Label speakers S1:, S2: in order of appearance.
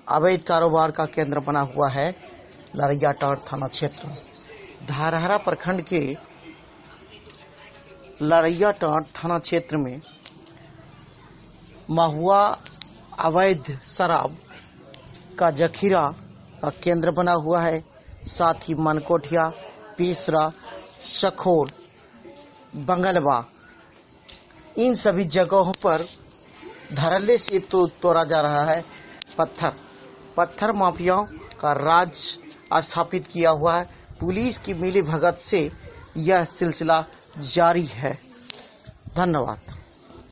S1: अवैध कारोबार का केंद्र बना हुआ है लरैयाटांड़ थाना क्षेत्र। धरहरा प्रखंड के लरैयाटांड़ थाना क्षेत्र में महुआ अवैध शराब का जखीरा का केंद्र बना हुआ है। साथ ही मनकोटिया, पेसरा, सखोर, बंगलवा, इन सभी जगहों पर धड़ल्ले से तोड़ा जा रहा है पत्थर माफियाओं का राज स्थापित किया हुआ है। पुलिस की मिलीभगत से यह सिलसिला जारी है। धन्यवाद।